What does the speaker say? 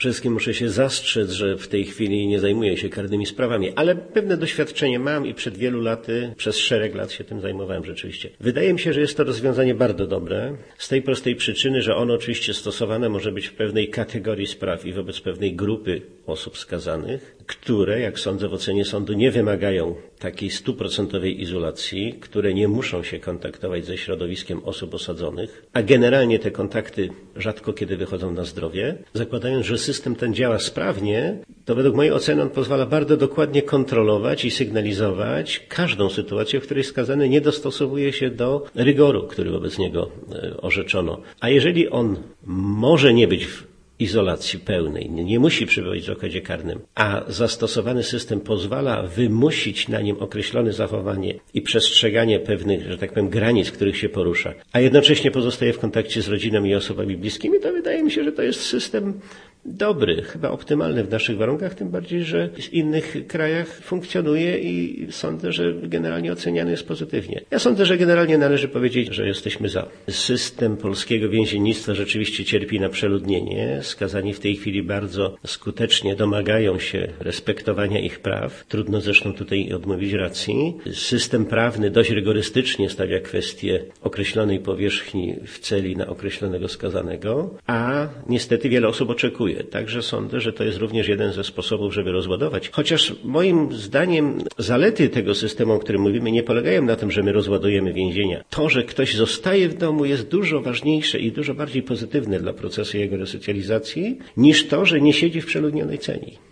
Przede wszystkim muszę się zastrzec, że w tej chwili nie zajmuję się karnymi sprawami, ale pewne doświadczenie mam i przed wielu laty, przez szereg lat się tym zajmowałem rzeczywiście. Wydaje mi się, że jest to rozwiązanie bardzo dobre, z tej prostej przyczyny, że ono oczywiście stosowane może być w pewnej kategorii spraw i wobec pewnej grupy osób skazanych, które, jak sądzę w ocenie sądu, nie wymagają takiej 100% izolacji, które nie muszą się kontaktować ze środowiskiem osób osadzonych, a generalnie te kontakty rzadko kiedy wychodzą na zdrowie. Zakładając, że system ten działa sprawnie, to według mojej oceny on pozwala bardzo dokładnie kontrolować i sygnalizować każdą sytuację, w której skazany nie dostosowuje się do rygoru, który wobec niego orzeczono. A jeżeli on może nie być w izolacji pełnej, nie musi przebywać w zakładzie karnym, a zastosowany system pozwala wymusić na nim określone zachowanie i przestrzeganie pewnych, że tak powiem, granic, w których się porusza, a jednocześnie pozostaje w kontakcie z rodziną i osobami bliskimi, to wydaje mi się, że to jest system dobry, chyba optymalny w naszych warunkach, tym bardziej, że w innych krajach funkcjonuje i sądzę, że generalnie oceniany jest pozytywnie. Ja sądzę, że generalnie należy powiedzieć, że jesteśmy za. System polskiego więziennictwa rzeczywiście cierpi na przeludnienie. Skazani w tej chwili bardzo skutecznie domagają się respektowania ich praw. Trudno zresztą tutaj odmówić racji. System prawny dość rygorystycznie stawia kwestię określonej powierzchni w celi na określonego skazanego, a niestety wiele osób oczekuje. Także sądzę, że to jest również jeden ze sposobów, żeby rozładować. Chociaż moim zdaniem zalety tego systemu, o którym mówimy, nie polegają na tym, że my rozładujemy więzienia. To, że ktoś zostaje w domu, jest dużo ważniejsze i dużo bardziej pozytywne dla procesu jego resocjalizacji, niż to, że nie siedzi w przeludnionej celi.